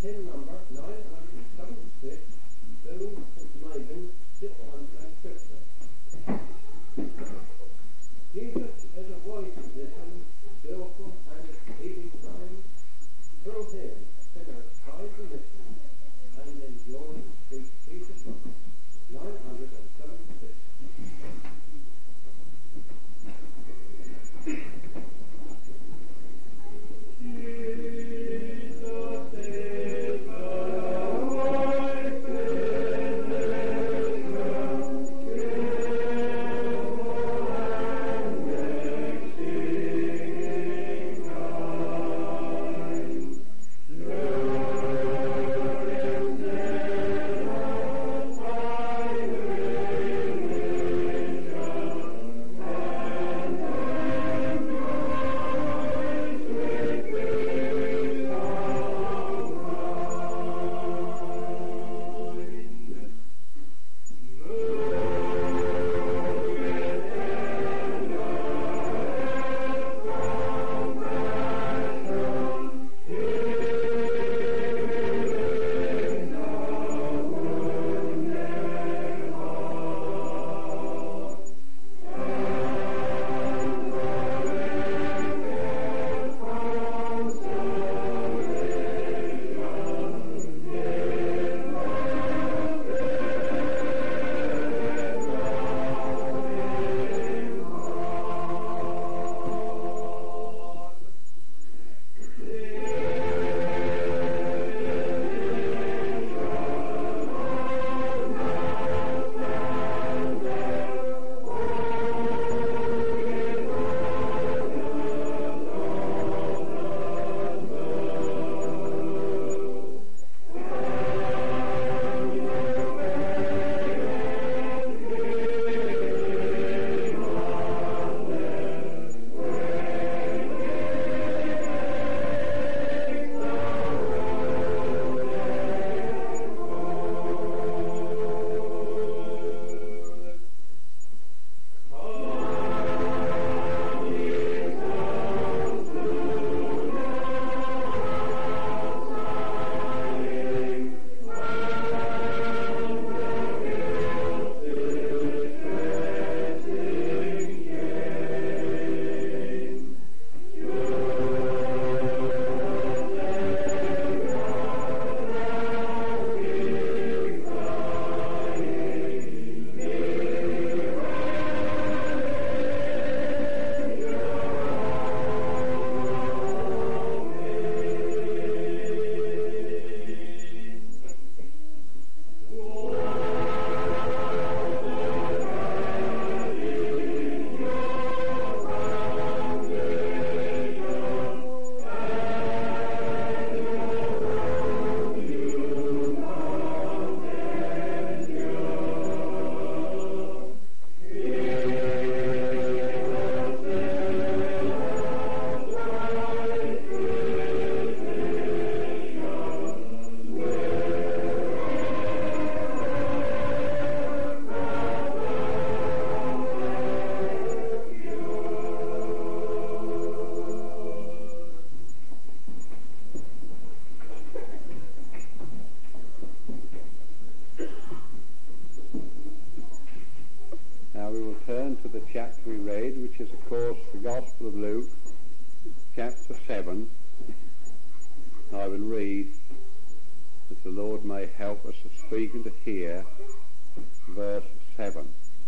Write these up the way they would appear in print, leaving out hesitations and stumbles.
tin number 976, Boone, St. Megan, 650. Jesus is a wise physician, skillful and healing sign. Through him, sinners try to listen and enjoy sweet peace of mind. 976. chapter we read, which is, of course, the Gospel of Luke, chapter 7. I will read, that the Lord may help us to speak and to hear, verse 7.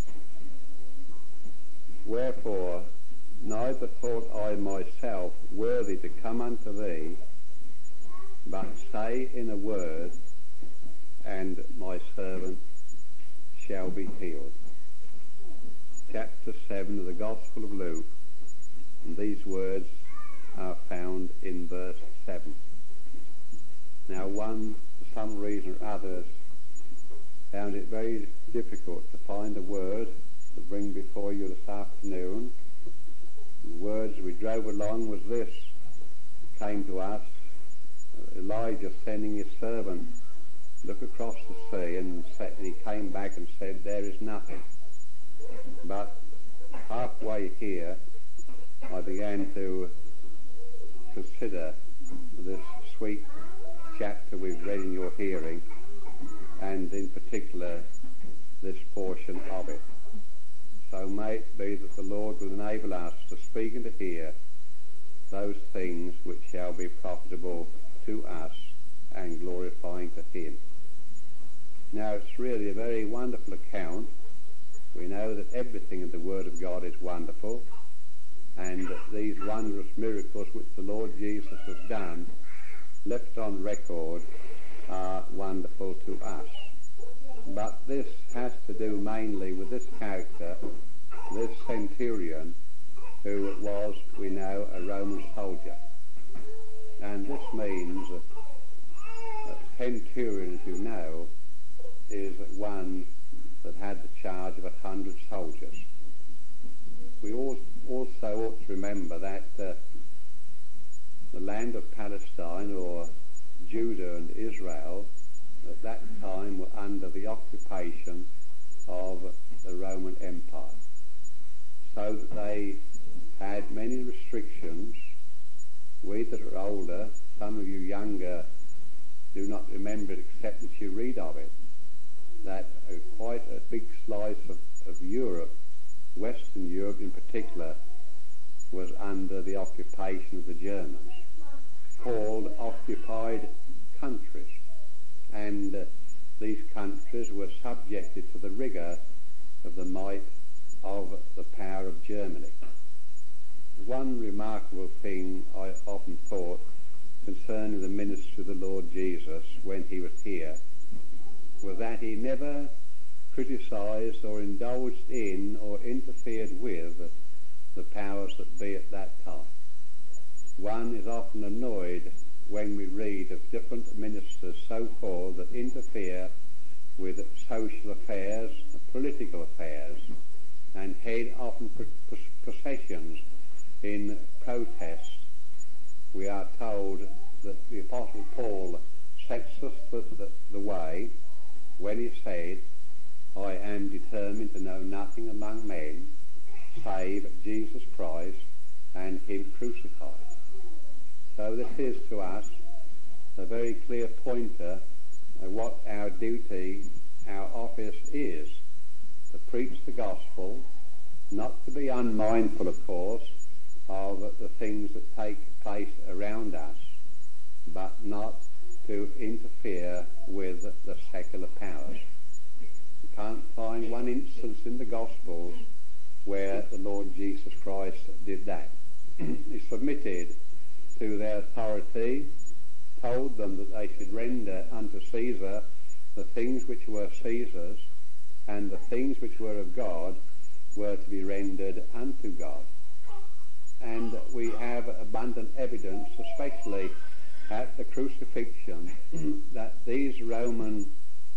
Wherefore, neither thought I myself worthy to come unto thee, but say in a word, and my servant shall be healed. Chapter 7 of the Gospel of Luke, and these words are found in verse 7. Now one, for some reason or others, found it very difficult to find a word to bring before you this afternoon. The words we drove along was this, came to us, Elijah sending his servant look across the sea, and he came back and said, there is nothing. But halfway here I began to consider this sweet chapter we've read in your hearing, and in particular this portion of it. So may it be that the Lord will enable us to speak and to hear those things which shall be profitable to us and glorifying to him. Now it's really a very wonderful account. We know that everything in the Word of God is wonderful, and these wondrous miracles which the Lord Jesus has done, left on record, are wonderful to us. But this has to do mainly with this character, this centurion, who was, we know, a Roman soldier. And this means that centurion, as you know, is one that had the charge of 100 soldiers. We also ought to remember that the land of Palestine, or Judah and Israel, at that time were under the occupation of the Roman Empire, so that they had many restrictions. We that are older, some of you younger, do not remember it except that you read of it, that quite a big slice of Europe, Western Europe in particular, was under the occupation of the Germans, called occupied countries. And these countries were subjected to the rigour of the might of the power of Germany. One remarkable thing I often thought concerning the ministry of the Lord Jesus when he was here was that he never criticised or indulged in or interfered with the powers that be at that time. One is often annoyed when we read of different ministers, so-called, that interfere with social affairs, political affairs, and head often processions in protest. We are told that the Apostle Paul sets us the way when he said, "I am determined to know nothing among men save Jesus Christ and him crucified." So this is to us a very clear pointer of what our duty, our office is: to preach the gospel, not to be unmindful, of course, of the things that take place around us, but not to interfere with the secular powers. You can't find one instance in the Gospels where the Lord Jesus Christ did that. He submitted to their authority, told them that they should render unto Caesar the things which were Caesar's, and the things which were of God were to be rendered unto God. And we have abundant evidence, especially at the crucifixion, that these Roman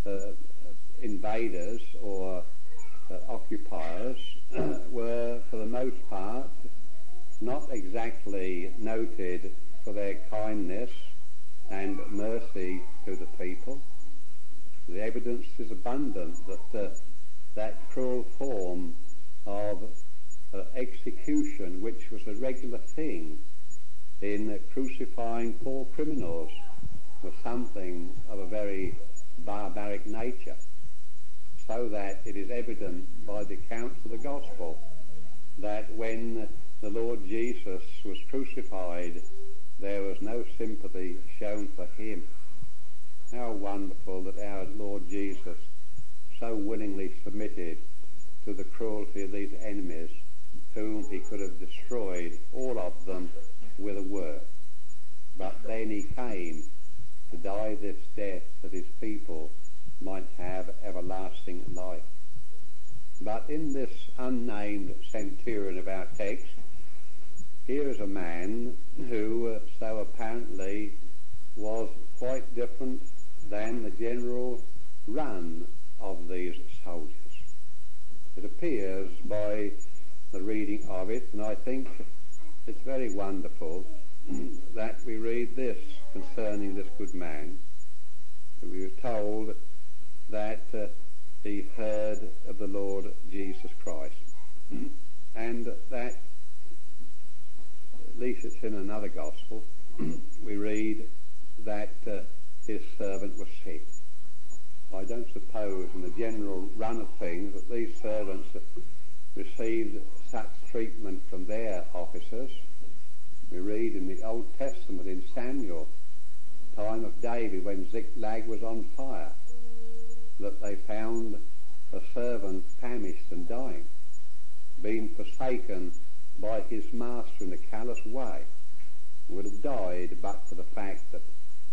invaders or occupiers were, for the most part, not exactly noted for their kindness and mercy to the people. The evidence is abundant that that cruel form of execution, which was a regular thing in crucifying poor criminals, was something of a very barbaric nature, so that it is evident by the accounts of the gospel that when the Lord Jesus was crucified, there was no sympathy shown for him. How wonderful that our Lord Jesus so willingly submitted to the cruelty of these enemies, whom he could have destroyed, all of them, with a word. But then he came to die this death that his people might have everlasting life. But in this unnamed centurion of our text, here is a man who so apparently was quite different than the general run of these soldiers. It appears by the reading of it, and I think it's very wonderful that we read this concerning this good man. We are told that he heard of the Lord Jesus Christ, and that, at least it's in another gospel, we read that Testament in Samuel, time of David when Ziklag was on fire, that they found a servant famished and dying, being forsaken by his master in a callous way, would have died but for the fact that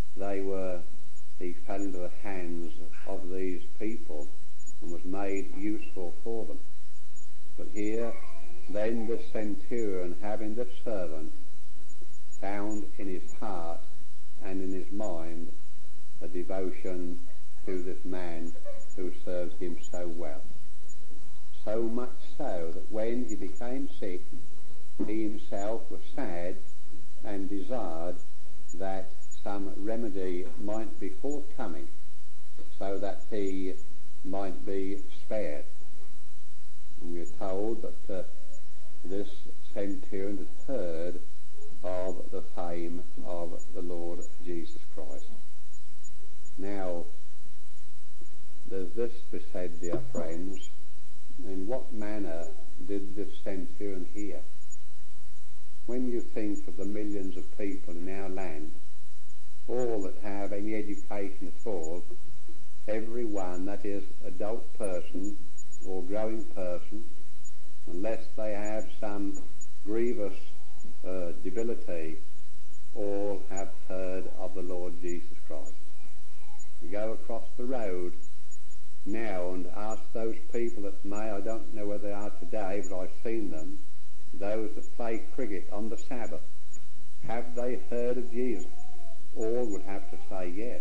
he fell into the hands of these people and was made useful for them. But here, then the centurion, having the servant, found in his heart and in his mind a devotion to this man who serves him so well. So much so that when he became sick, he himself was sad and desired that some remedy might be forthcoming so that he might be spared. And we are told that this centurion had heard of the fame of the Lord Jesus Christ. Now, there's this be said, dear friends, in what manner did this centurion hear? When you think of the millions of people in our land, all that have any education at all, every one, that is, adult person or growing person, unless they have some grievous debility, all have heard of the Lord Jesus Christ. You go across the road now and ask those people that may, I don't know where they are today, but I've seen them, those that play cricket on the Sabbath, have they heard of Jesus? All would have to say yes.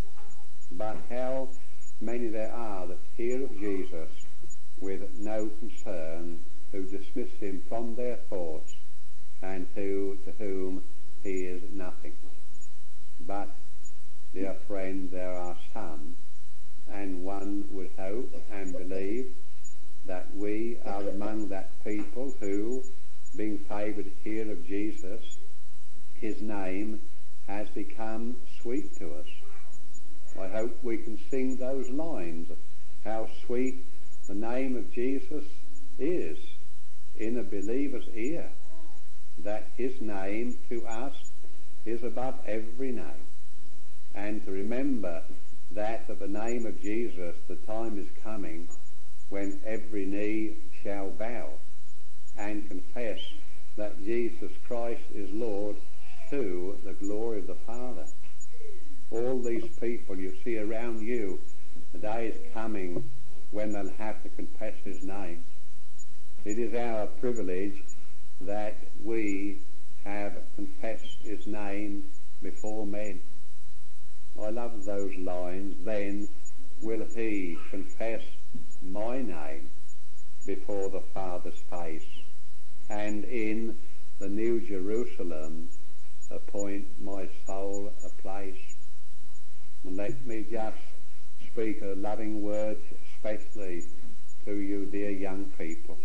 But how many there are that hear of Jesus with no concern, who dismiss him from their thoughts, and to whom he is nothing. But, dear friend, there are some, and one would hope and believe that we are among that people who, being favoured here of Jesus, his name has become sweet to us. I hope we can sing those lines of how sweet the name of Jesus is in a believer's ear, that his name to us is above every name. And to remember that at the name of Jesus the time is coming when every knee shall bow and confess that Jesus Christ is Lord to the glory of the Father. All these people you see around you, the day is coming when they'll have to confess his name. It is our privilege that we have confessed his name before men. I love those lines. Then will he confess my name before the Father's face, and in the New Jerusalem appoint my soul a place. And let me just speak a loving word, especially to you dear young people.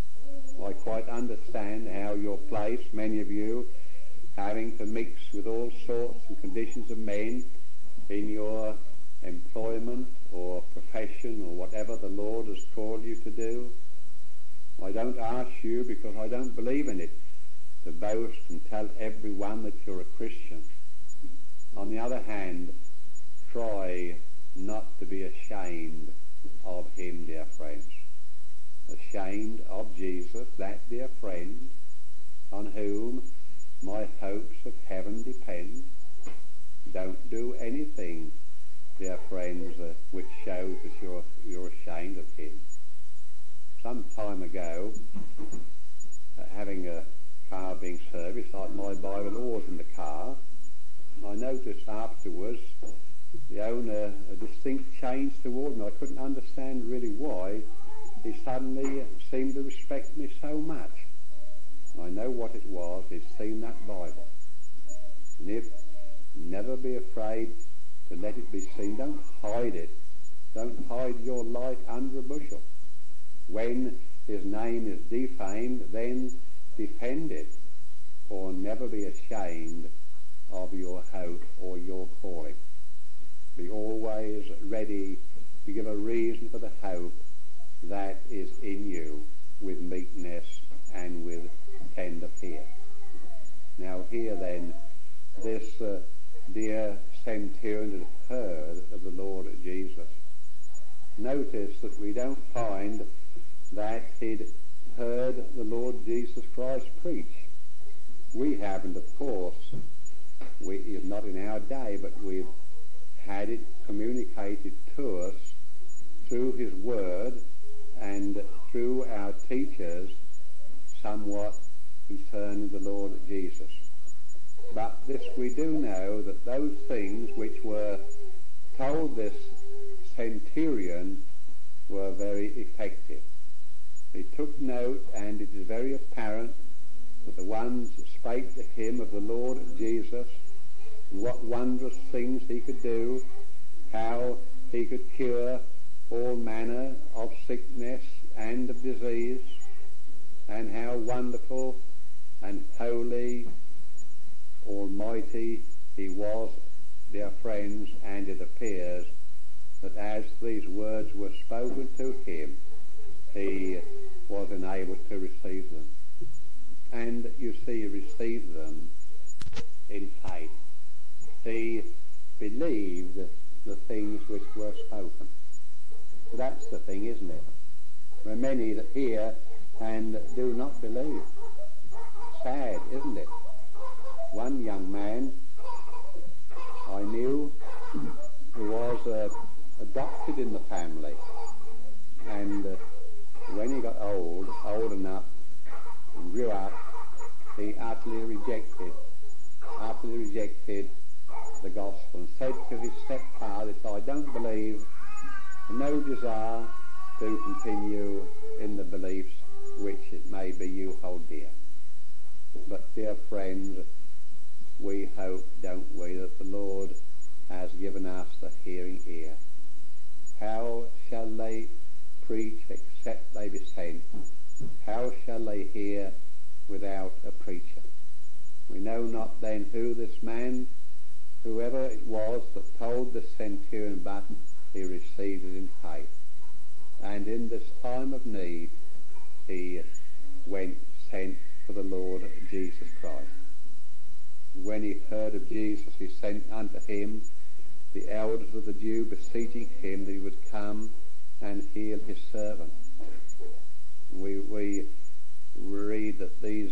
I quite understand how your place, many of you, having to mix with all sorts and conditions of men in your employment or profession or whatever the Lord has called you to do. I don't ask you, because I don't believe in it, to boast and tell everyone that you're a Christian. On the other hand, try not to be ashamed of him, dear friends. Ashamed of Jesus, that dear friend, on whom my hopes of heaven depend. Don't do anything, dear friends, which shows that you're ashamed of him. Some time ago, having a car being serviced, like my Bible always in the car, I noticed afterwards the owner a distinct change toward me. I couldn't understand really why he suddenly seemed to respect me so much. I know what it was. He'd seen that Bible. And if never be afraid to let it be seen, don't hide it. Don't hide your light under a bushel. When his name is defamed, then defend it, or never be ashamed of your hope or your calling. Be always ready to give a reason for the hope that is in you with meekness and with tender fear. Now here then dear centurion had heard of the Lord Jesus. Notice that we don't find that he'd heard the Lord Jesus Christ preach. We haven't, of course. Not in our day, but we've had it communicated to us through his word and through our teachers somewhat concerning the Lord Jesus. But this we do know, that those things which were told this centurion were very effective. He took note, and it is very apparent that the ones that spake to him of the Lord Jesus, and what wondrous things he could do, how he could cure all manner of sickness and of disease, and how wonderful and holy, almighty he was, dear friends, and it appears that as these words were spoken to him, he was enabled to receive them. And you see, he received them in faith. He believed the things which were spoken. So that's the thing, isn't it? There are many that hear and do not believe. Sad, isn't it? One young man I knew who was adopted in the family, and when he got old enough and grew up, he utterly rejected the gospel and said to his stepfather, "If I don't believe, no desire to continue in the beliefs which it may be you hold dear." But dear friends, we hope, don't we, that the Lord has given us the hearing ear. How shall they preach except they be sent? How shall they hear without a preacher? We know not then who this man, whoever it was that told the centurion, but he received it in faith. And in this time of need, he went sent for the Lord Jesus Christ. When he heard of Jesus, he sent unto him the elders of the Jew, beseeching him that he would come and heal his servant. We read that these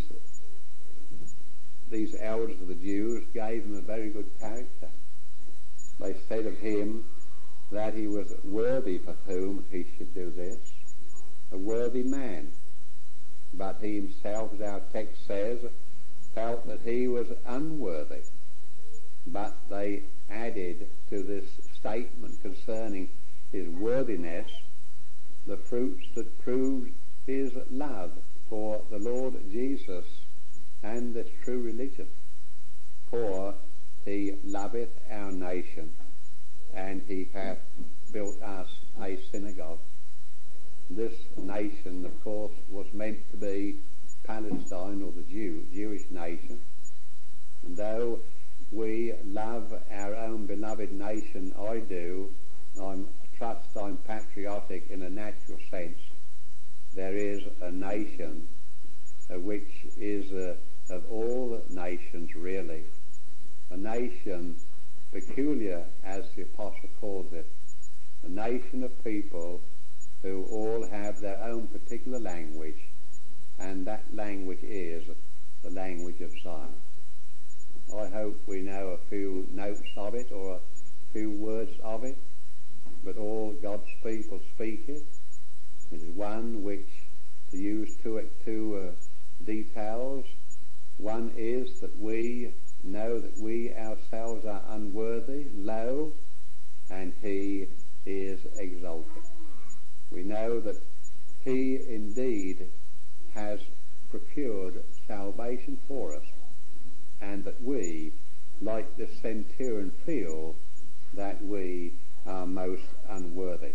elders of the Jews gave him a very good character. They said of him that he was worthy for whom he should do this, a worthy man. But he himself, as our text says, felt that he was unworthy. But they added to this statement concerning his worthiness the fruits that proved his love for the Lord Jesus and this true religion. For he loveth our nation, and he hath built us a synagogue. This nation, of course, was meant to be Palestine, or the Jewish nation. And though we love our own beloved nation, I do, I'm patriotic in a natural sense. There is a nation which is of all nations really, a nation peculiar, as the apostle calls it, a nation of people who all have their own particular language, and that language is the language of Zion. I hope we know a few notes of it, or a few words of it, but all God's people speak it. It is one which, to use two details, one is that we know that we ourselves are unworthy, low, and he is exalted. We know that he indeed has procured salvation for us, and that we, like the centurion, feel that we are most unworthy.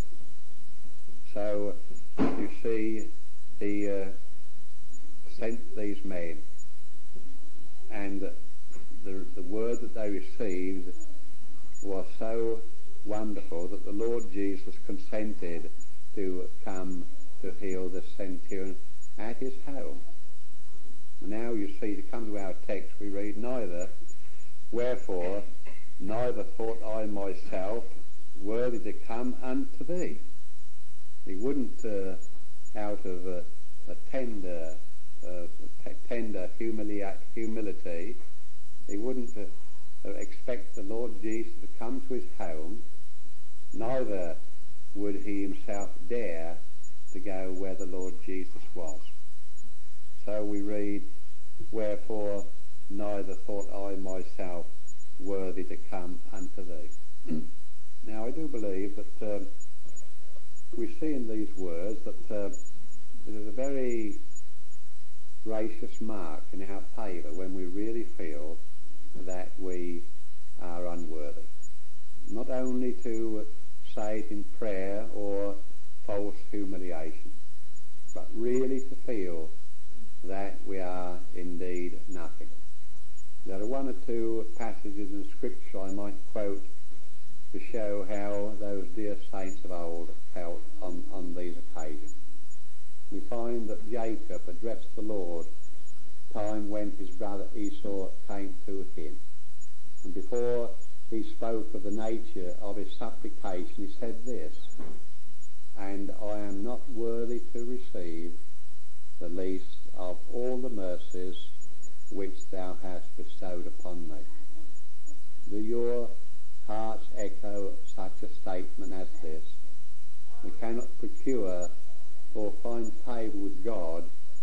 So, you see, he sent these men, and the word that they received was so wonderful that the Lord Jesus consented to come to heal the centurion at his home. Now you see, to come to our text, we read neither Wherefore, neither thought I myself worthy to come unto thee. He wouldn't, out of a tender humility, he wouldn't expect the Lord Jesus to come to his home, neither would he himself dare to go where the Lord Jesus was. So we read, wherefore neither thought I myself worthy to come unto thee. Now I do believe that we see in these words that it is a very gracious mark in our favour when we really feel that we are unworthy. Not only to say it in prayer or false humiliation, but really to feel that we are indeed nothing. There are one or two passages in Scripture I might quote to show how those dear saints of old felt on these occasions. We find that Jacob addressed the Lord time when his brother Esau came to him. And before he spoke of the nature of his supplication, he said this, and I am not worthy to receive the least of all the mercies which thou hast bestowed upon me. Do your hearts echo such a statement as this? We cannot procure or find favour with God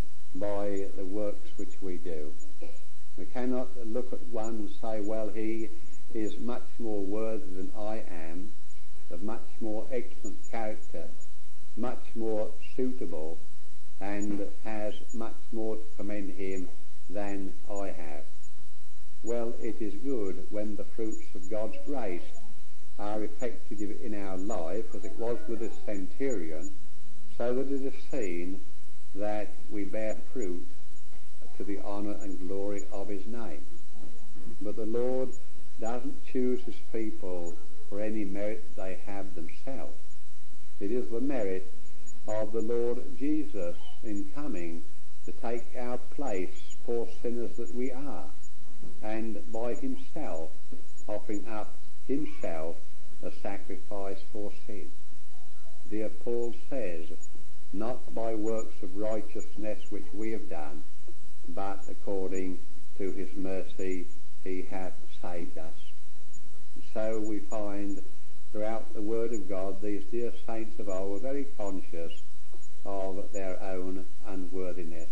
by the works which we do. We cannot look at one and say, well, he is much more worthy than I am, of much more excellent character, much more suitable, and has much more to commend him than I have. Well, it is good when the fruits of God's grace are effective in our life, as it was with the centurion, so that it is seen that we bear fruit to the honour and glory of his name. But the Lord doesn't choose his people for any merit they have themselves. It is the merit of the Lord Jesus in coming to take our place, poor sinners that we are, and by himself offering up himself a sacrifice for sin. Dear Paul says, not by works of righteousness which we have done, but according to his mercy he hath saved us. And so we find throughout the Word of God these dear saints of old were very conscious of their own unworthiness.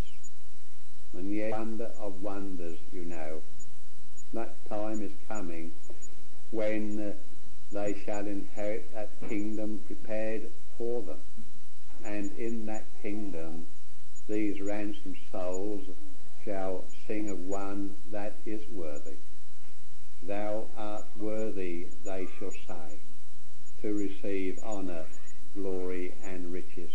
And yet, wonder of wonders, you know, that time is coming when they shall inherit that kingdom prepared for them. And in that kingdom these ransomed souls shall sing of one that is worthy. Thou art worthy, they shall say, to receive honour, glory and riches.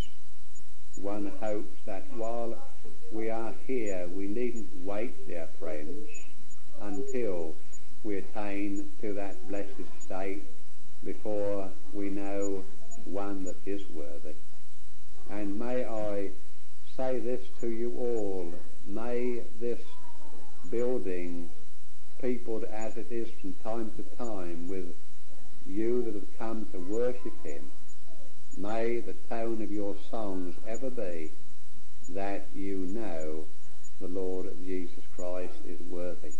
One hopes that while we are here we needn't wait, dear friends, until we attain to that blessed state before we know one that is worthy. And may I say this to you all, may this building, peopled as it is from time to time with you that have come to worship him, may the tone of your songs ever be that you know the Lord Jesus Christ is worthy.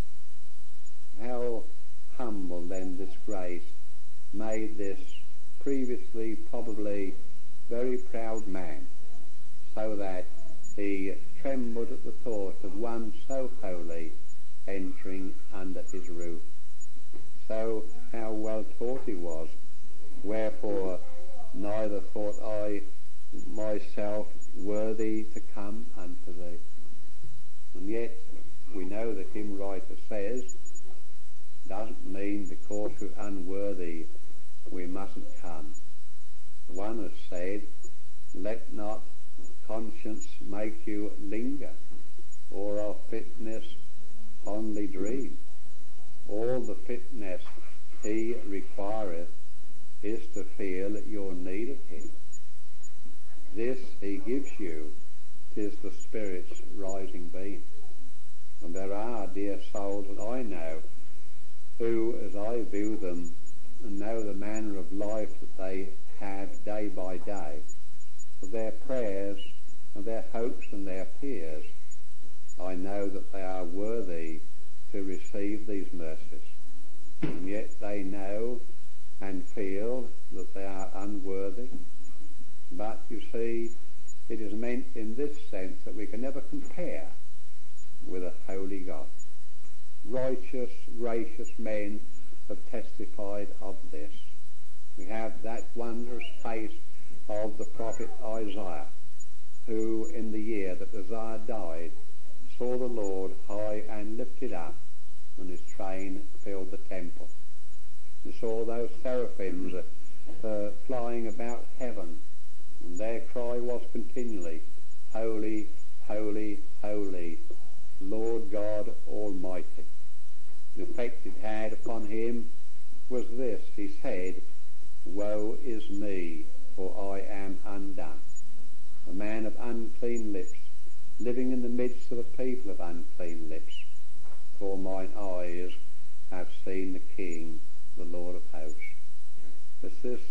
How humble then this grace made this previously probably very proud man, so that he trembled at the thought of one so holy entering under his roof. So how well taught he was, wherefore neither thought I myself worthy to come unto thee. And yet we know the hymn writer says, doesn't mean because we're unworthy we mustn't come. One has said, let not conscience make you linger, or of fitness fondly dream. All the fitness he requireth is to feel your need of him. This he gives you, 'tis the Spirit's rising beam. And there are dear souls that I know who, as I view them and know the manner of life that they have day by day, of their prayers and their hopes and their fears, I know that they are worthy to receive these mercies. And yet they know and feel that they are unworthy. But you see, it is meant in this sense that we can never compare with a holy God. Righteous, gracious men have testified of this. We have that wondrous face of the prophet Isaiah, who in the year that Uzziah died saw the Lord high and lifted up, and his train filled the temple. He saw those seraphims flying about heaven, and their cry was continually, Holy, holy, holy, Lord God Almighty. The effect it had upon him was this. He said, Woe is me, for I am undone, a man of unclean lips, living in the midst of a people of unclean lips. For mine eyes have seen the King, the Lord of hosts. It's this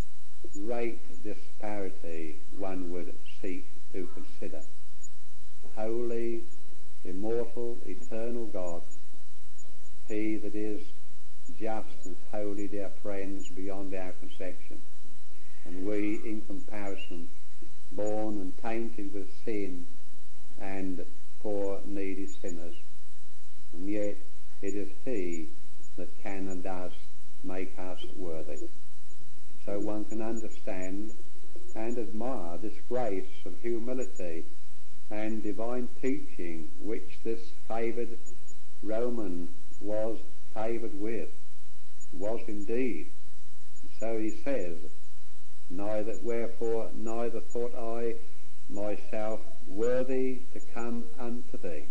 great disparity one would seek to consider. Holy, immortal, eternal God, he that is just and holy, dear friends, beyond our conception, and we, in comparison, born and tainted with sin and poor needy sinners, and yet it is he that can and does make us worthy. So one can understand and admire this grace of humility and divine teaching which this favoured Roman was favoured with, was indeed. So he says, Wherefore neither thought I myself worthy to come unto thee.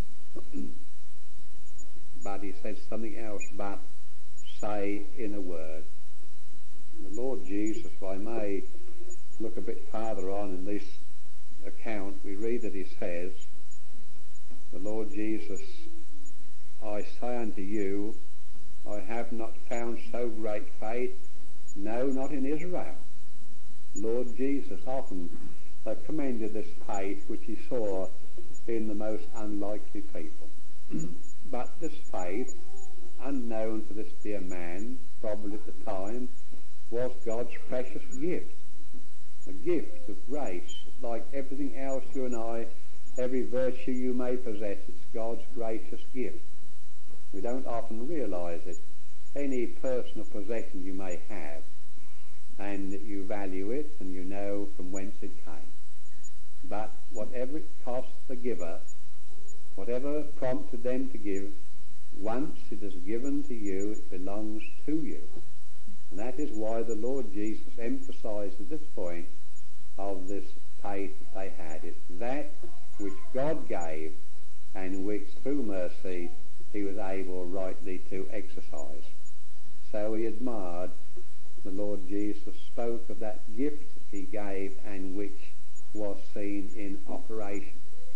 But he said something else, but say in a word. The Lord Jesus, if I may look a bit farther on in this account, we read that he says, the Lord Jesus, I say unto you, I have not found so great faith, no, not in Israel. Lord Jesus often commended this faith which he saw in the most unlikely people. But this faith, unknown to this dear man, probably at the time, was God's precious gift. A gift of grace, like everything else you and I, every virtue you may possess, it's God's gracious gift. We don't often realize it. Any personal possession you may have, and you value it, and you know from whence it came. But whatever it cost the giver, whatever prompted them to give, once it is given to you, it belongs to you. And that is why the Lord Jesus emphasized at this point of this faith that they had. It's that which God gave and which through mercy he was able rightly to exercise. So he admired the Lord Jesus, spoke of that gift he gave and which was seen in operation.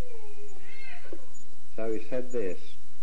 So he said this,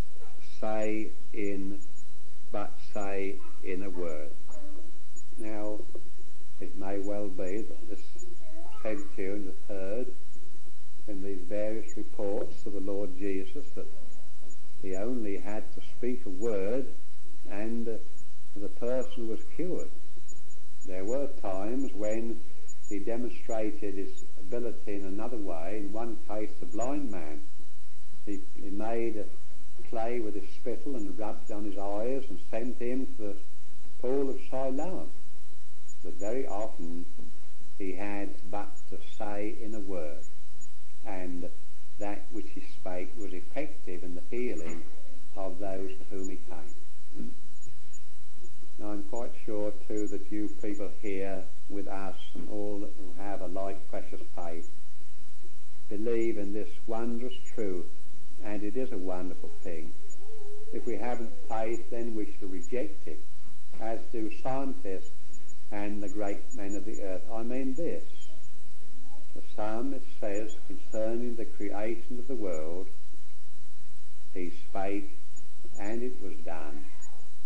but say in a word. Now, it may well be that this centurion has heard in these various reports of the Lord Jesus that he only had to speak a word and the person was cured. There were times when he demonstrated his ability in another way. In one case, the blind man, he made clay with his spittle and rubbed on his eyes and sent him to the pool of Siloam. But very often he had but to say in a word, and that which he spake was effective in the healing of those to whom he came. Now I'm quite sure too that you people here with us and all who have a like precious faith believe in this wondrous truth, and it is a wonderful thing. If we haven't faith, then we shall reject it, as do scientists and the great men of the earth. I mean this. The psalmist says concerning the creation of the world, he spake and it was done,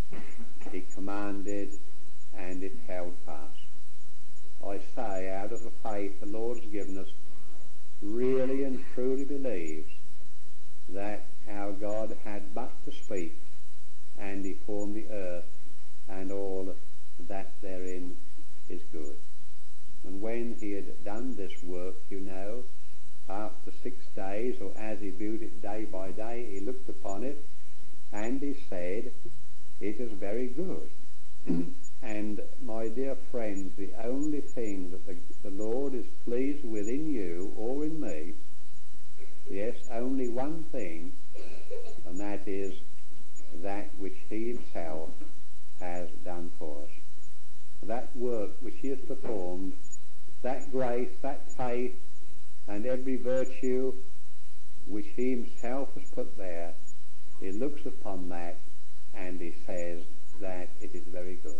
He commanded, and it held fast. I say, out of the faith the Lord has given us, really and truly believes that our God had but to speak, and he formed the earth, and all that therein is good. And when he had done this work, after 6 days, or as he viewed it day by day, he looked upon it, and he said, it is very good. And my dear friends, the only thing that the Lord is pleased with in you or in me, yes, only one thing, and that is that which he himself has done for us. That work which he has performed, that grace, that faith, and every virtue which he himself has put there, he looks upon that and he says that it is very good.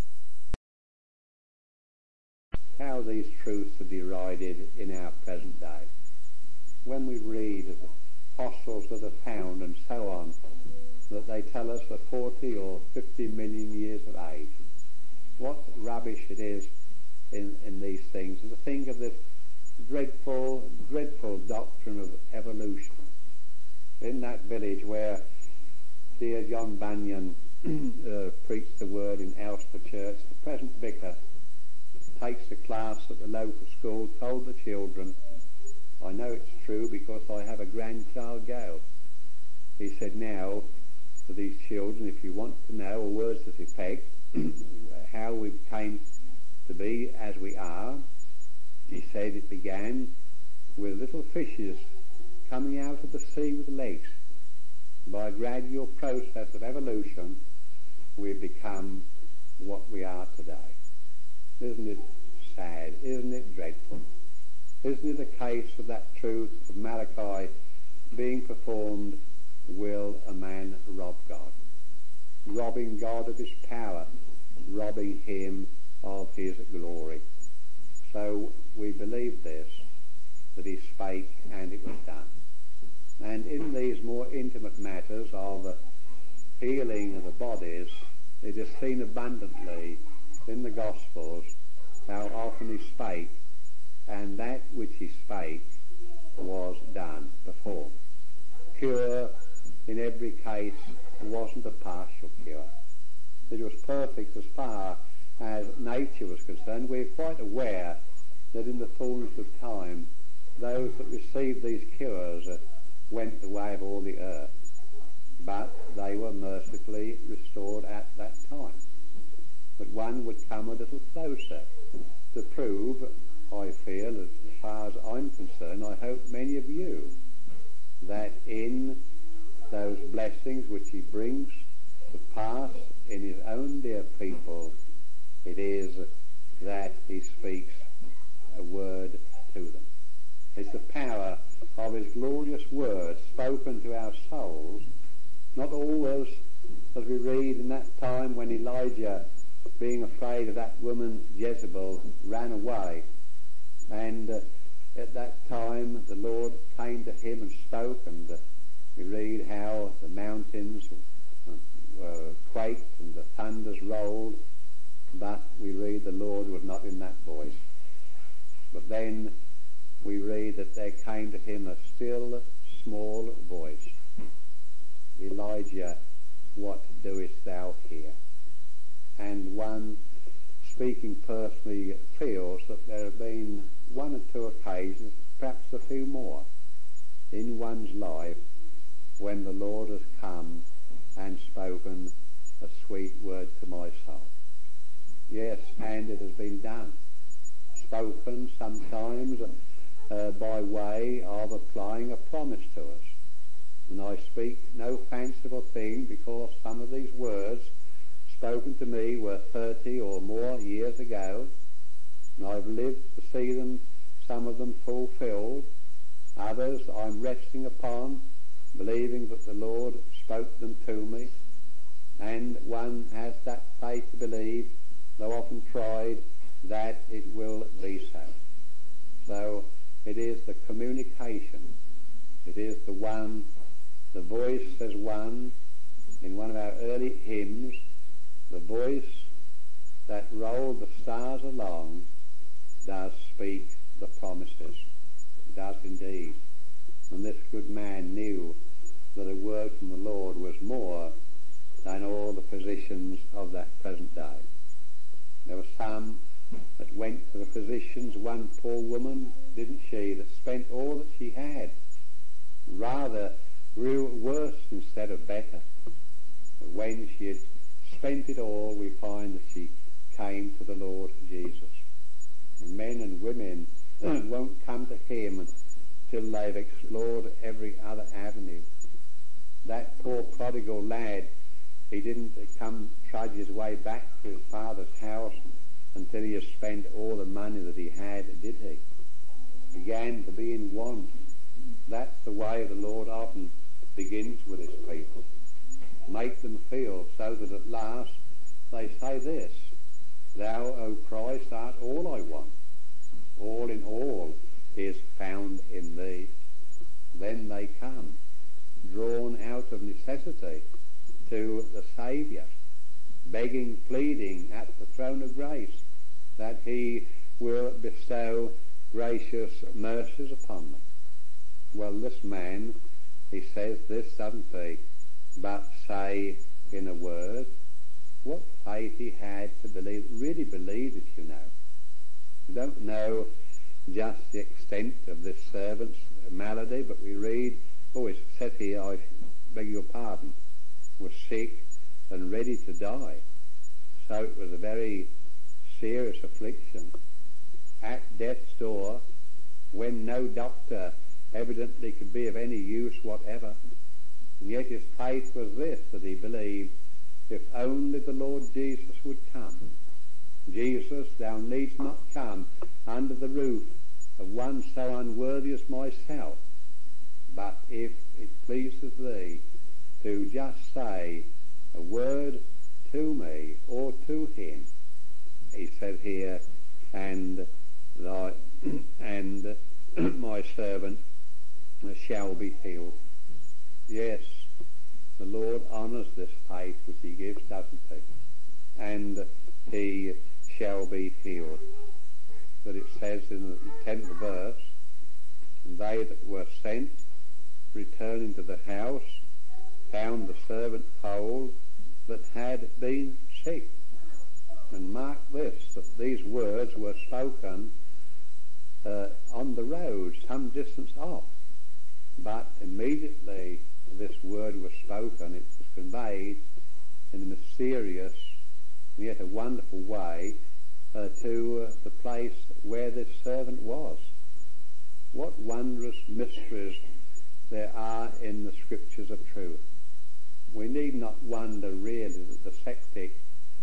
How these truths are derided in our present day. When we read of the fossils that are found and so on, that they tell us are 40 or 50 million years of age. What rubbish it is in these things, and to think of this dreadful, dreadful doctrine of evolution. In that village where dear John Bunyan preached the word in Elster Church, the present vicar takes a class at the local school, told the children, I know it's true because I have a grandchild girl. He said, now, to these children, if you want to know, or words to this effect, how we came to be as we are, he said it began with little fishes coming out of the sea with legs. By a gradual process of evolution, we've become what we are today. Isn't it sad? Isn't it dreadful? Isn't it a case of that truth of Malachi being performed? Will a man rob God? Robbing God of his power, robbing him of his glory. So we believe this, that he spake and it was done. And in these more intimate matters of healing of the bodies, it is seen abundantly in the Gospels how often he spake, and that which he spake was done, performed. Cure in every case wasn't a partial cure. It was perfect as far as nature was concerned. We're quite aware that in the fullness of time, those that received these cures went the way of all the earth, but they were mercifully restored at that time. But one would come a little closer to prove, I feel, as far as I'm concerned, I hope many of you, that in those blessings which he brings to pass in his own dear people, it is that he speaks a word to them. It's the power of his glorious word spoken to our souls, not always as we read in that time when Elijah, being afraid of that woman Jezebel, ran away, and at that time the Lord came to him and spoke, and we read how the mountains quaked and the thunders rolled, but we read the Lord was not in that voice. But then we read that there came to him a still small voice. Elijah, what doest thou here? And one speaking personally feels that there have been one or two occasions, perhaps a few more, in one's life when the Lord has come and spoken a sweet word to my soul. Yes, and it has been done. Spoken sometimes by way of applying a promise to us. And I speak no fanciful thing, because some of these words spoken to me were 30 or more years ago, and I've lived to see them, some of them fulfilled. Others I'm resting upon, believing that the Lord spoke them to me, and one has that faith to believe, though often tried, that it will be so. So it is the communication, it is the one, the voice as one, in one of our early hymns, voice that rolled the stars along does speak the promises. It does indeed. And this good man knew that a word from the Lord was more than all the physicians of that present day. There were some that went to the physicians, one poor woman, didn't she, that spent all that she had, rather grew worse instead of better. But when she had spent it all, we find that she came to the Lord Jesus. And men and women won't come to him till they've explored every other avenue. That poor prodigal lad, he didn't come trudge his way back to his father's house until he had spent all the money that he had, did he? Began to be in want. That's the way the Lord often begins with his people. Make them feel so that at last they say this: Thou, O Christ, art all I want. All in all is found in thee. Then they come, drawn out of necessity, to the Saviour, begging, pleading at the throne of grace that he will bestow gracious mercies upon them. Well, this man, he says this, doesn't he? But say in a word. What faith he had to believe, really believe it, you know. We don't know just the extent of this servant's malady, but we read, it says here, I beg your pardon, was sick and ready to die. So it was a very serious affliction. At death's door, when no doctor evidently could be of any use whatever. And yet his faith was this, that he believed, if only the Lord Jesus would come. Jesus, thou needst not come under the roof of one so unworthy as myself, but if it pleases thee to just say a word to me or to him, he said here, and my servant shall be healed. Yes, the Lord honours this faith which he gives, doesn't he? And he shall be healed. But it says in the 10th verse, and they that were sent, returning to the house, found the servant whole that had been sick. And mark this, that these words were spoken on the road, some distance off. But immediately this word was spoken, it was conveyed in a mysterious and yet a wonderful way to the place where this servant was. What wondrous mysteries there are in the scriptures of truth. We need not wonder really that the skeptic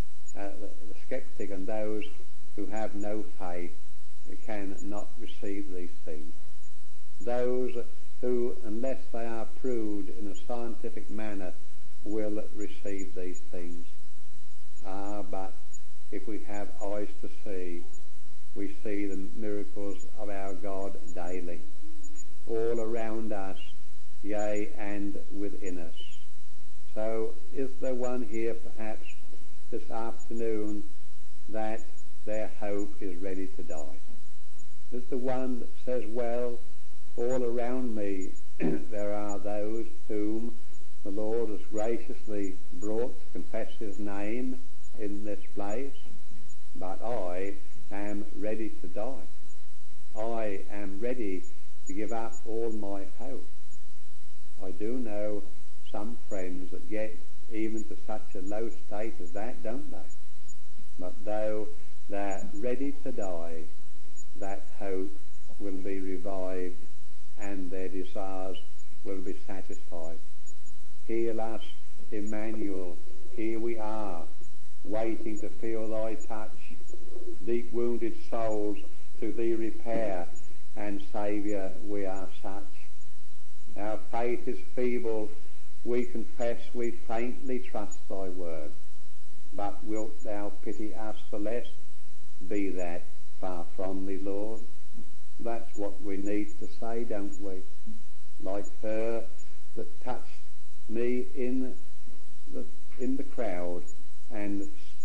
and those who have no faith can not receive these things. Those who, unless they are proved in a scientific manner, will receive these things. But if we have eyes to see, we see the miracles of our God daily, all around us, yea, and within us. So is there one here perhaps this afternoon that their hope is ready to die? Is there one that says, well, all around me there are those whom the Lord has graciously brought to confess his name in this place, but I am ready to die. I am ready to give up all my hope. I do know some friends that get even to such a low state as that, don't they? But though they're ready to die, that hope will be revived and their desires will be satisfied. Heal us, Emmanuel. Here we are, waiting to feel thy touch. Deep wounded souls to thee repair, and Saviour, we are such. Our faith is feeble, we confess we faintly trust thy word. But wilt thou pity us the less? Be that far from thee, Lord. That's what we need to say, don't we? Like her that touched me in the crowd and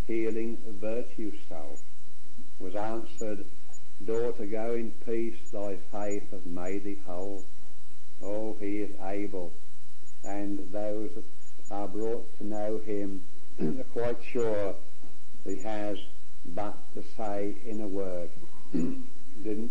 healing virtue so, was answered, Daughter, go in peace, thy faith hath made thee whole. Oh, he is able, and those that are brought to know him are quite sure he has but to say in a word. Didn't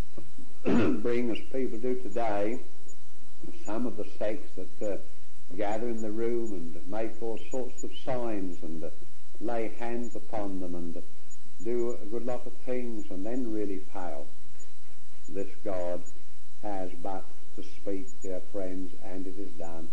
bring, as people do today, some of the sects that gather in the room and make all sorts of signs and lay hands upon them and do a good lot of things and then really fail. This God has but to speak, dear friends, and it is done.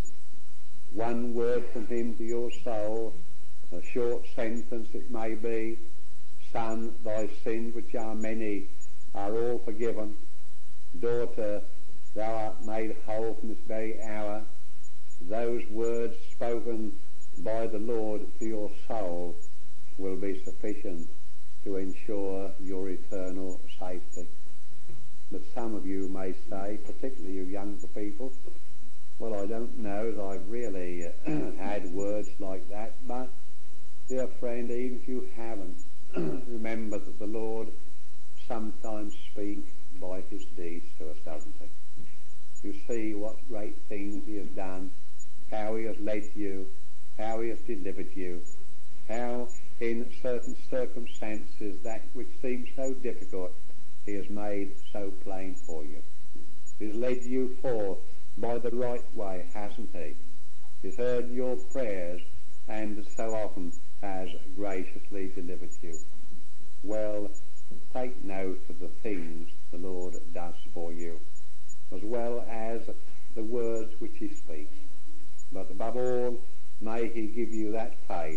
One word from him to your soul, a short sentence it may be, Son, thy sins, which are many, are all forgiven. Daughter, thou art made whole from this very hour. Those words spoken by the Lord to your soul will be sufficient to ensure your eternal safety. But some of you may say, particularly you younger people, well, I don't know that I've really had words like that, but dear friend, even if you haven't, remember that the Lord sometimes speaks by his deeds to us, doesn't he? You see what great things he has done, how he has led you, how he has delivered you, how in certain circumstances that which seems so difficult he has made so plain for you. He's led you forth by the right way, hasn't he? He's heard your prayers and so often has graciously delivered you. Well, take note of the things the Lord does for you, as well as the words which he speaks. But above all, may he give you that faith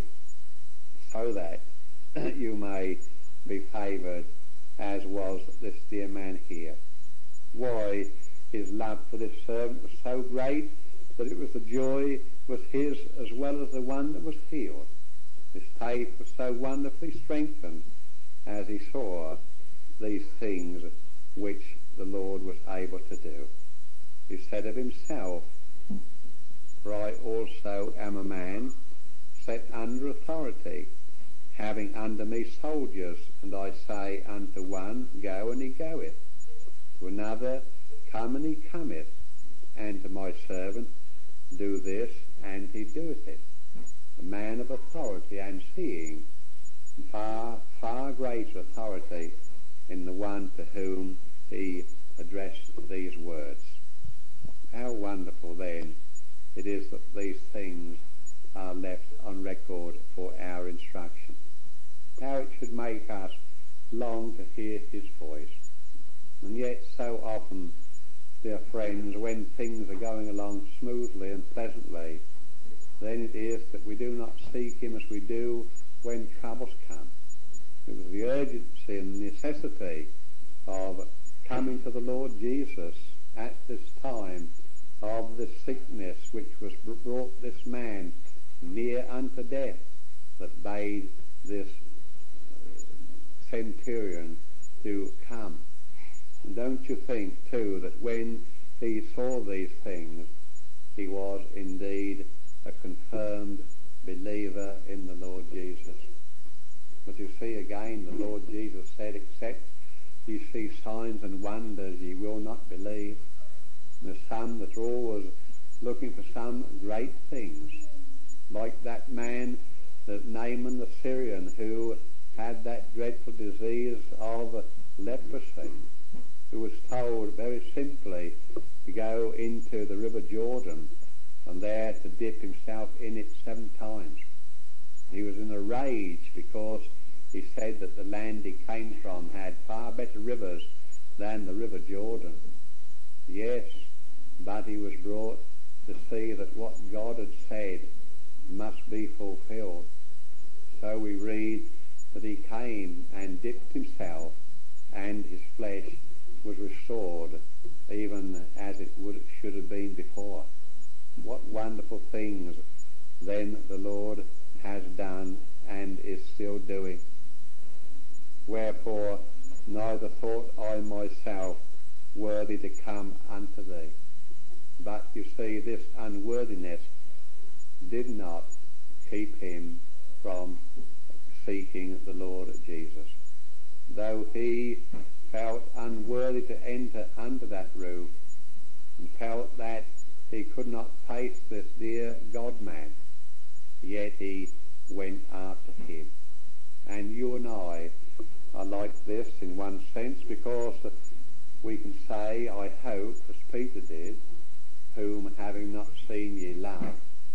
so that you may be favoured as was this dear man here. Why, his love for this servant was so great that it was the joy was his as well as the one that was healed. His faith was so wonderfully strengthened as he saw these things which the Lord was able to do. He said of himself, For I also am a man set under authority, having under me soldiers, and I say unto one, Go, and he goeth, to another, Come, and he cometh, and to my servant, Do this, and he doeth it. A man of authority, and seeing far, far greater authority in the one to whom he addressed these words. How wonderful then it is that these things are left on record for our instruction. How it should make us long to hear his voice. And yet so often, dear friends, when things are going along smoothly and pleasantly, then it is that we do not seek him as we do when troubles come. It was the urgency and necessity of coming to the Lord Jesus at this time of this sickness which was brought this man near unto death that bade this centurion to come. And don't you think too that when he saw these things, he was indeed a confirmed believer in the Lord Jesus? But you see again, the Lord Jesus said, Except ye see signs and wonders, ye will not believe. And there's some that are always looking for some great things, like that man, that Naaman the Syrian, who had that dreadful disease of leprosy, who was told very simply to go into the river Jordan and there to dip himself in it 7 times. He was in a rage because he said that the land he came from had far better rivers than the river Jordan. Yes, but he was brought to see that what God had said must be fulfilled. So we read that he came and dipped himself, and his flesh was restored even as it should have been before. What wonderful things then the Lord has done and is still doing. Wherefore neither thought I myself worthy to come unto thee. But you see, this unworthiness did not keep him from seeking though he felt unworthy to enter under that roof and felt that he could not face this dear God-man, yet he went after him. And you and I are like this in one sense, because we can say, I hope, as Peter did, whom having not seen ye love,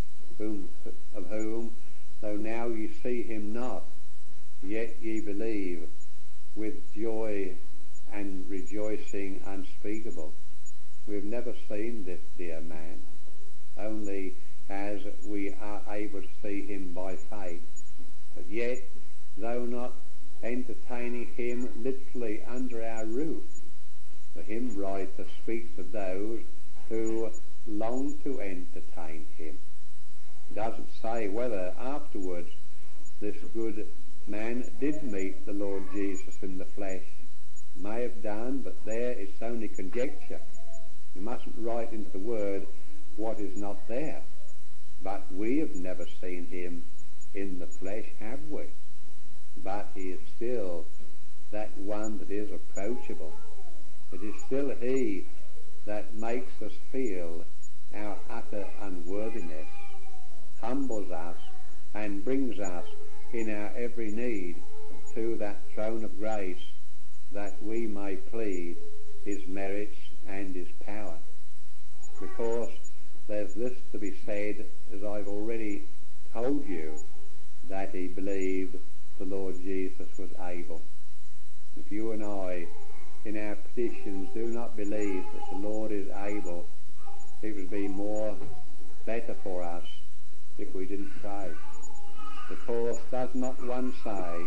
of whom, though now ye see him not, yet ye believe, with joy and rejoicing unspeakable. We've never seen this dear man, only as we are able to see him by faith. But yet, though not entertaining him literally under our roof, the hymn writer speaks of those who long to entertain him. It doesn't say whether afterwards this good man did meet the Lord Jesus in the flesh. May have done, but there it's only conjecture. You mustn't write into the word what is not there. But we have never seen him in the flesh, have we? But he is still that one that is approachable. It is still he that makes us feel our utter unworthiness, humbles us and brings us in our every need to that throne of grace, that we may plead his merits and his power. Because there's this to be said, as I've already told you, that he believed the Lord Jesus was able. If you and I, in our petitions, do not believe that the Lord is able, it would be better for us if we didn't pray. Because does not one say,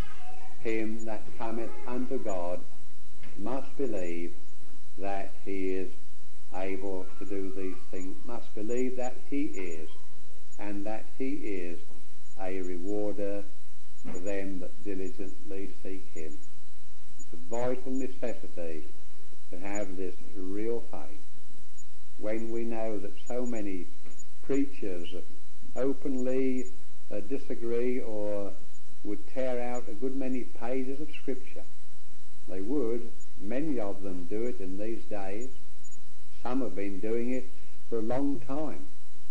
him that cometh unto God must believe that he is able to do these things, must believe that he is, and that he is a rewarder for them that diligently seek him. It's a vital necessity to have this real faith. When we know that so many preachers openly disagree or would tear out a good many pages of Scripture. They would, many of them do it in these days. Some have been doing it for a long time.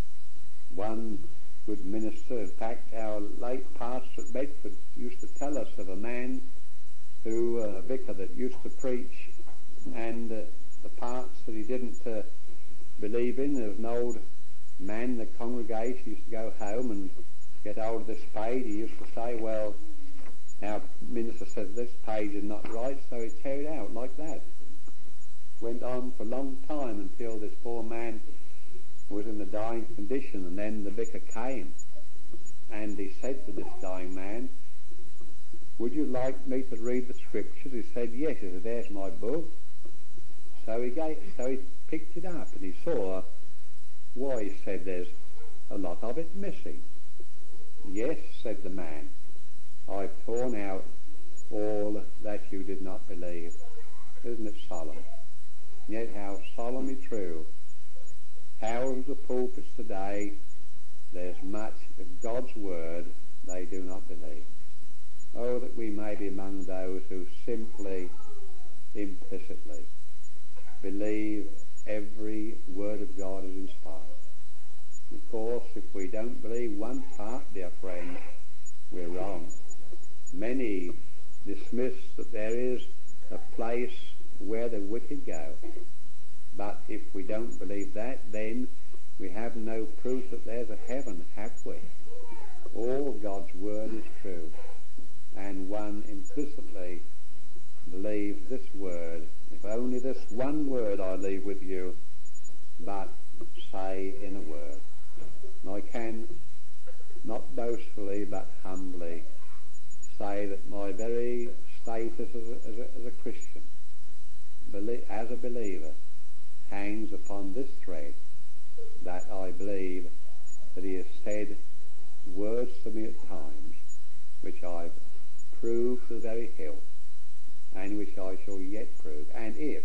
One good minister, in fact our late pastor at Bedford, used to tell us of a man who, a vicar that used to preach, and the parts that he didn't believe in. There was an old man in the congregation used to go home and get hold of this page. He used to say, well, our minister says this page is not right, so he'd tear it out like that. Went on for a long time until this poor man was in a dying condition, and then the vicar came and he said to this dying man, would you like me to read the Scriptures? He said, yes. He said, there's my book. So he picked it up and he saw, why, he said, there's a lot of it missing. Yes, said the man, I've torn out all that you did not believe. Isn't it solemn? Yet how solemnly true. How of the pulpits today, there's much of God's word they do not believe. Oh, that we may be among those who simply, implicitly, believe every word of God is inspired. Of course, if we don't believe one part, dear friends, we're wrong. Many dismiss that there is a place where the wicked go. But if we don't believe that, then we have no proof that there's a heaven, have we? All God's word is true. And one implicitly believes this word. If only this one word I leave with you, but say in a word. And I can, not boastfully but humbly, say that my very status as a Christian, as a believer, hangs upon this thread, that I believe that he has said words to me at times which I've proved to the very hilt, and which I shall yet prove. And if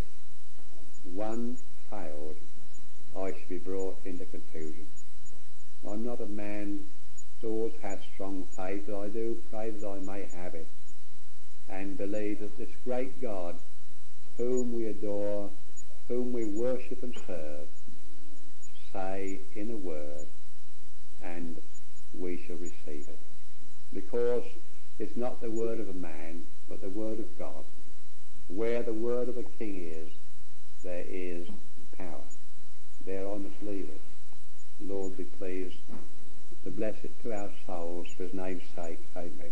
one failed, I should be brought into confusion. I'm not a man that always has strong faith, but I do pray that I may have it. and believe that this great God, whom we adore, whom we worship and serve, say in a word, and we shall receive it. Because it's not the word of a man, but the word of God. Where the word of a king is, there is power. There I must leave it. Lord, be pleased to bless it to our souls for his name's sake. Amen.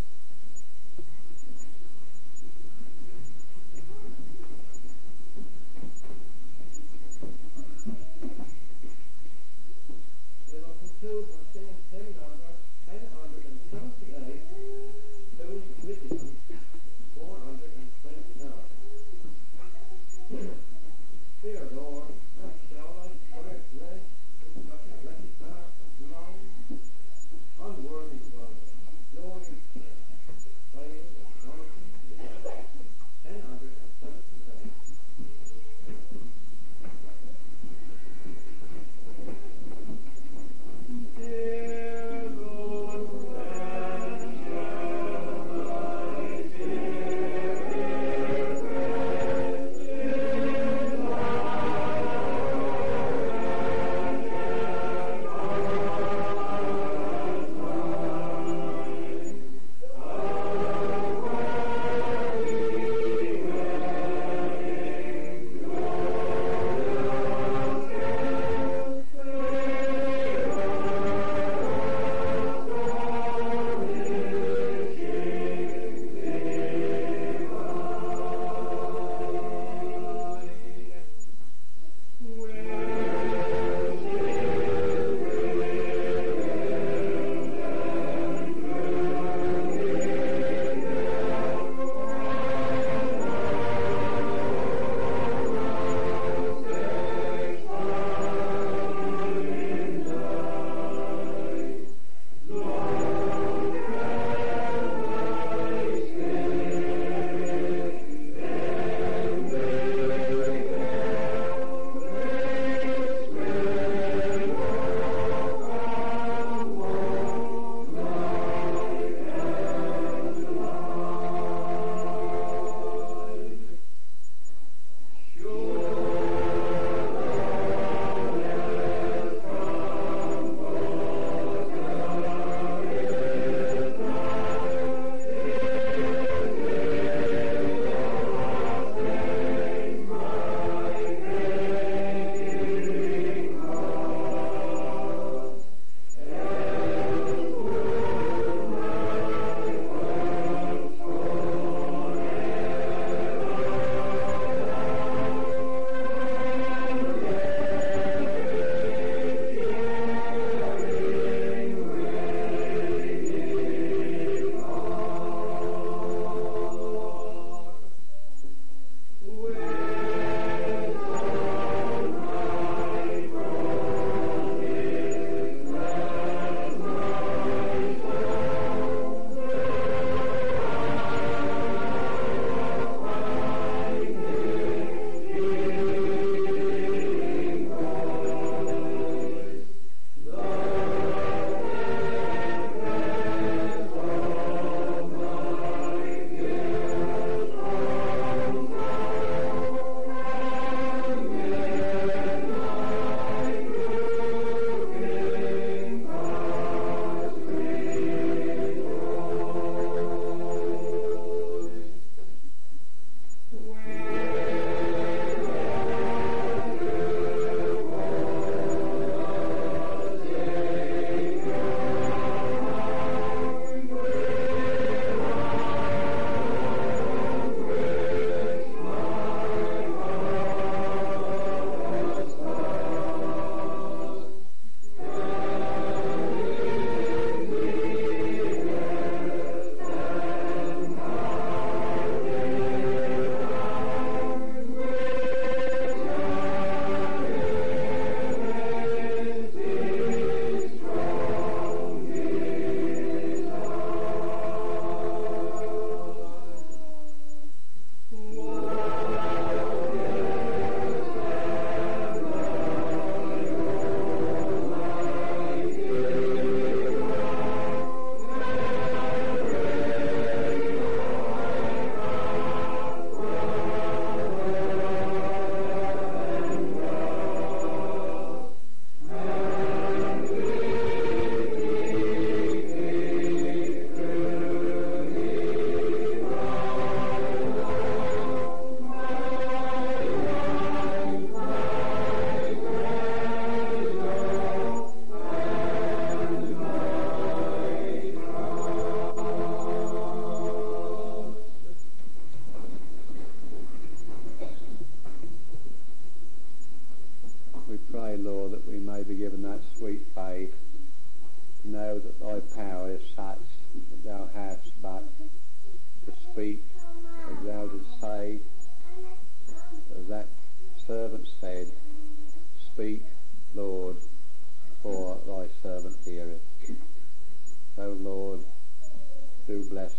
We will conclude by singing hymn number 1078, Tune Whittingham 429. Dear Lord, how shall I correct rest in such a blessed heart of mine? Unworthy Father, glorious prayer.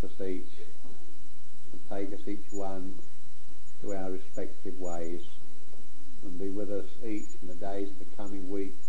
us each and take us each one to our respective ways, and be with us each in the days of the coming week